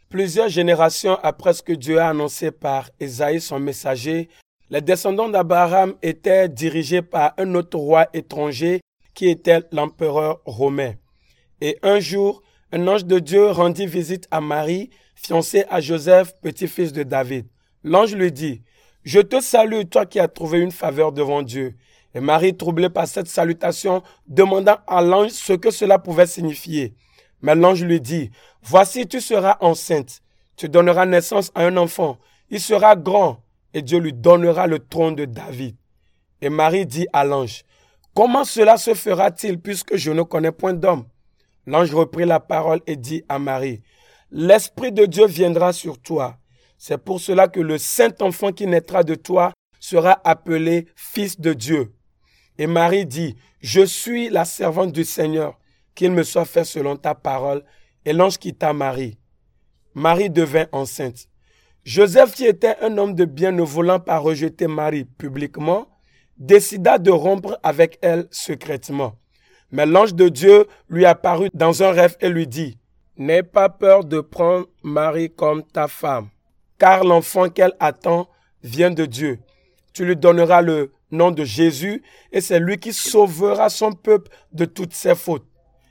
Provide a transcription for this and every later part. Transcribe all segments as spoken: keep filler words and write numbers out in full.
Plusieurs générations après ce que Dieu a annoncé par Ésaïe, son messager, les descendants d'Abraham étaient dirigés par un autre roi étranger qui était l'empereur romain. Et un jour, un ange de Dieu rendit visite à Marie, fiancée à Joseph, petit-fils de David. L'ange lui dit, « Je te salue, toi qui as trouvé une faveur devant Dieu. » Et Marie, troublée par cette salutation, demanda à l'ange ce que cela pouvait signifier. Mais l'ange lui dit, « Voici, tu seras enceinte, tu donneras naissance à un enfant, il sera grand, et Dieu lui donnera le trône de David. » Et Marie dit à l'ange, « Comment cela se fera-t-il puisque je ne connais point d'homme ?» L'ange reprit la parole et dit à Marie, « L'Esprit de Dieu viendra sur toi. C'est pour cela que le saint enfant qui naîtra de toi sera appelé Fils de Dieu. » Et Marie dit, « Je suis la servante du Seigneur, qu'il me soit fait selon ta parole. » Et l'ange quitta Marie. Marie devint enceinte. Joseph, qui était un homme de bien, ne voulant pas rejeter Marie publiquement, décida de rompre avec elle secrètement. Mais l'ange de Dieu lui apparut dans un rêve et lui dit, « N'aie pas peur de prendre Marie comme ta femme, car l'enfant qu'elle attend vient de Dieu. Tu lui donneras le nom de Jésus et c'est lui qui sauvera son peuple de toutes ses fautes. »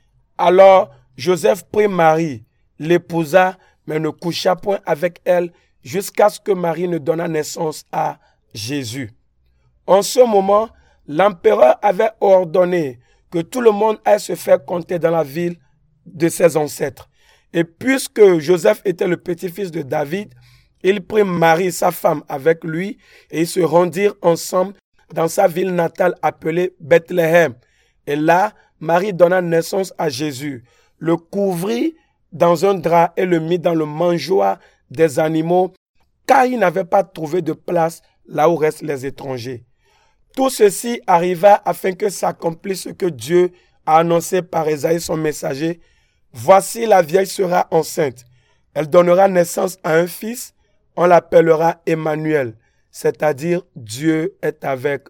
Alors Joseph prit Marie, l'épousa, mais ne coucha point avec elle jusqu'à ce que Marie ne donnât naissance à Jésus. En ce moment, l'empereur avait ordonné que tout le monde aille se faire compter dans la ville de ses ancêtres. Et puisque Joseph était le petit-fils de David, il prit Marie, sa femme, avec lui et ils se rendirent ensemble dans sa ville natale appelée Bethléem. Et là, Marie donna naissance à Jésus, le couvrit dans un drap et le mit dans le mangeoire des animaux, car il n'avait pas trouvé de place là où restent les étrangers. Tout ceci arriva afin que s'accomplisse ce que Dieu a annoncé par Ésaïe son messager. « Voici, la vieille sera enceinte. Elle donnera naissance à un fils. On l'appellera Emmanuel, c'est-à-dire Dieu est avec nous. »